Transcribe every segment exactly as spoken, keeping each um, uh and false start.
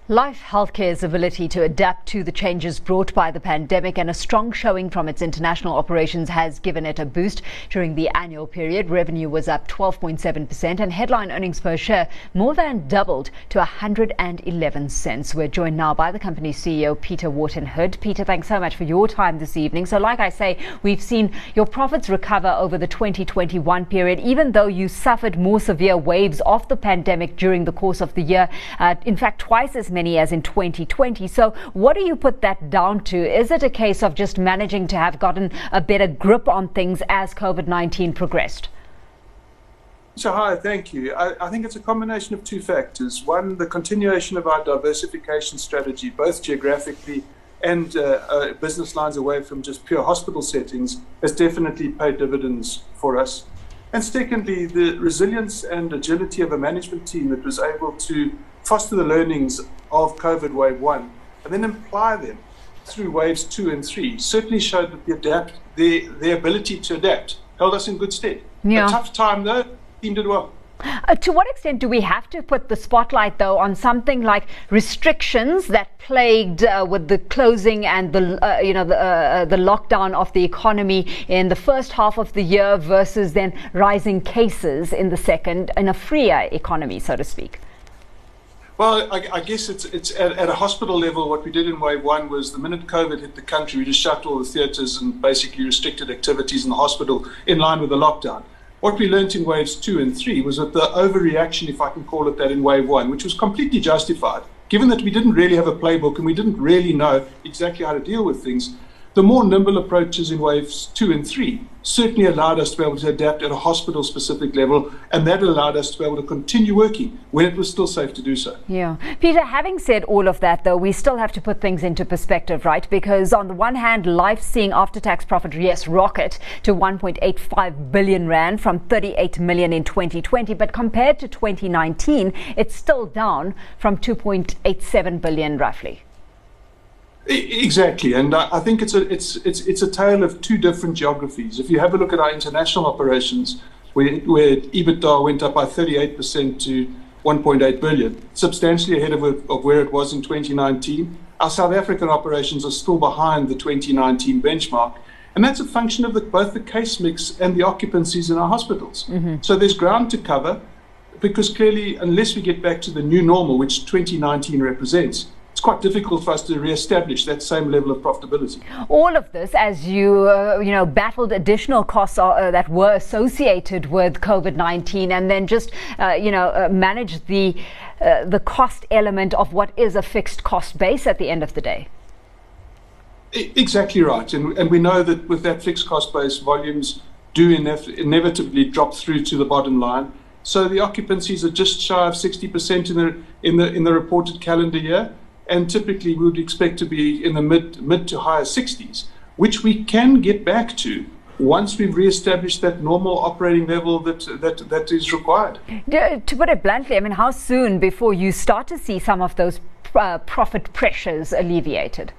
Life Healthcare's ability to adapt to the changes brought by the pandemic and a strong showing from its international operations has given it a boost. During the annual period, revenue was up twelve point seven percent and headline earnings per share more than doubled to one hundred eleven cents. We're joined now by the company's C E O, Peter Wharton-Hood. Peter, thanks so much for your time this evening. So like I say, we've seen your profits recover over the twenty twenty-one period, even though you suffered more severe waves of the pandemic during the course of the year. Uh, in fact, twice as many as in twenty twenty. So what do you put that down to? Is it a case of just managing to have gotten a better grip on things as COVID nineteen progressed? So hi, thank you. I, I think it's a combination of two factors. One, the continuation of our diversification strategy, both geographically and uh, uh, business lines away from just pure hospital settings, has definitely paid dividends for us. And secondly, the resilience and agility of a management team that was able to foster the learnings of COVID wave one and then apply them through waves two and three certainly showed that the adapt, the, the ability to adapt held us in good stead. Yeah. A tough time though, the team did well. Uh, to what extent do we have to put the spotlight, though, on something like restrictions that plagued uh, with the closing and the, uh, you know, the, uh, the lockdown of the economy in the first half of the year versus then rising cases in the second, in a freer economy, so to speak? Well, I, I guess it's it's at, at a hospital level. What we did in wave one was the minute COVID hit the country, we just shut all the theatres and basically restricted activities in the hospital in line with the lockdown. What we learnt in waves two and three was that the overreaction, if I can call it that, in wave one, which was completely justified, given that we didn't really have a playbook and we didn't really know exactly how to deal with things, the more nimble approaches in waves two and three certainly allowed us to be able to adapt at a hospital-specific level, and that allowed us to be able to continue working when it was still safe to do so. Yeah. Peter, having said all of that, though, we still have to put things into perspective, right? Because on the one hand, Life seeing after-tax profit, yes, rocket to one point eight five billion rand from thirty-eight million in twenty twenty, but compared to twenty nineteen, it's still down from two point eight seven billion roughly. Exactly, and I think it's a it's it's it's a tale of two different geographies. If you have a look at our international operations, where, where EBITDA went up by thirty-eight percent to one point eight billion, substantially ahead of, of where it was in twenty nineteen. Our South African operations are still behind the twenty nineteen benchmark, and that's a function of the, both the case mix and the occupancies in our hospitals. Mm-hmm. So there's ground to cover, because clearly, unless we get back to the new normal, which twenty nineteen represents, it's quite difficult for us to re-establish that same level of profitability. All of this, as you uh, you know, battled additional costs uh, that were associated with COVID nineteen, and then just uh, you know uh, manage the uh, the cost element of what is a fixed cost base at the end of the day. Exactly right, and and we know that with that fixed cost base, volumes do inev- inevitably drop through to the bottom line. So the occupancies are just shy of sixty percent in the in the in the reported calendar year. And typically we would expect to be in the mid mid to higher sixties, which we can get back to once we've re-established that normal operating level that that that is required. To put it bluntly, I mean, how soon before you start to see some of those uh, profit pressures alleviated?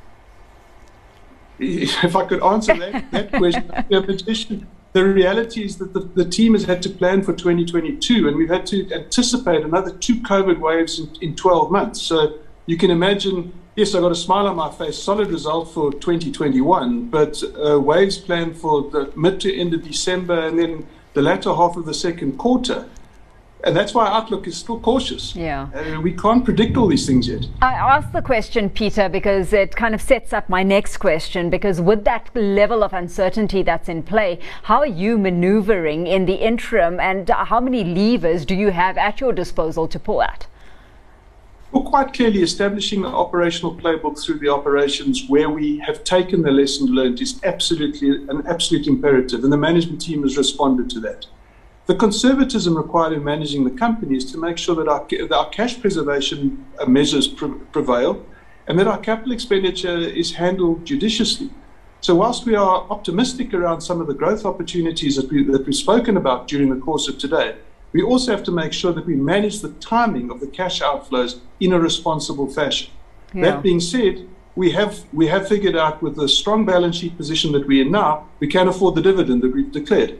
If I could answer that, that question, the reality is that the, the team has had to plan for twenty twenty-two, and we've had to anticipate another two COVID waves in, in twelve months. So you can imagine, yes, I got a smile on my face, solid result for twenty twenty-one, but uh, waves planned for the mid to end of December and then the latter half of the second quarter. And that's why our outlook is still cautious. Yeah. Uh, we can't predict all these things yet. I asked the question, Peter, because it kind of sets up my next question, because with that level of uncertainty that's in play, how are you maneuvering in the interim, and how many levers do you have at your disposal to pull at? Well, quite clearly, establishing an operational playbook through the operations where we have taken the lesson learned is absolutely an absolute imperative, and the management team has responded to that. The conservatism required in managing the company is to make sure that our, that our cash preservation measures pre- prevail and that our capital expenditure is handled judiciously. So whilst we are optimistic around some of the growth opportunities that, we, that we've spoken about during the course of today, we also have to make sure that we manage the timing of the cash outflows in a responsible fashion. Yeah. That being said, we have we have figured out with the strong balance sheet position that we're in now, we can afford the dividend that we've declared.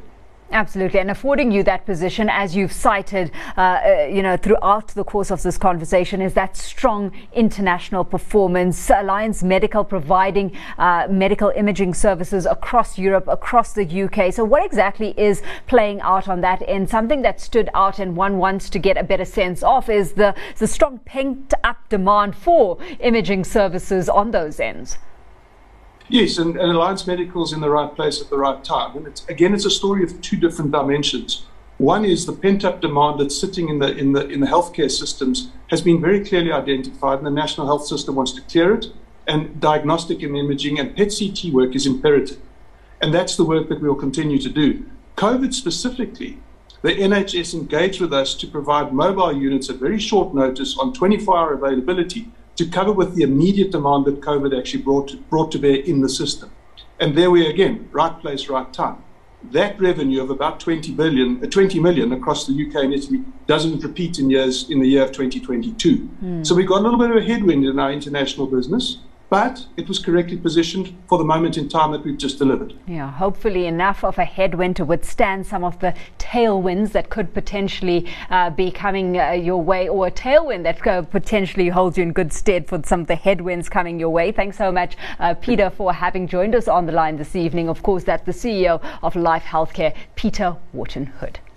Absolutely, and affording you that position, as you've cited, uh, uh, you know, throughout the course of this conversation, is that strong international performance. Alliance Medical providing uh, medical imaging services across Europe, across the U K. So what exactly is playing out on that end? Something that stood out and one wants to get a better sense of is the, the strong pent-up demand for imaging services on those ends. Yes, and, and Alliance Medical is in the right place at the right time. And it's, again, it's a story of two different dimensions. One is the pent-up demand that's sitting in the in the in the healthcare systems has been very clearly identified, and the National Health System wants to clear it. And diagnostic and imaging and P E T C T work is imperative, and that's the work that we'll continue to do. COVID specifically, the N H S engaged with us to provide mobile units at very short notice on twenty-four hour availability to cover with the immediate demand that COVID actually brought, brought to bear in the system. And there we are again, right place, right time. That revenue of about twenty billion, uh, twenty million across the U K and Italy doesn't repeat in years in the year of twenty twenty-two. Mm. So we got a little bit of a headwind in our international business, but it was correctly positioned for the moment in time that we've just delivered. Yeah, hopefully enough of a headwind to withstand some of the tailwinds that could potentially uh, be coming uh, your way, or a tailwind that uh, potentially holds you in good stead for some of the headwinds coming your way. Thanks so much, uh, Peter, for having joined us on the line this evening. Of course, that's the C E O of Life Healthcare, Peter Wharton-Hood.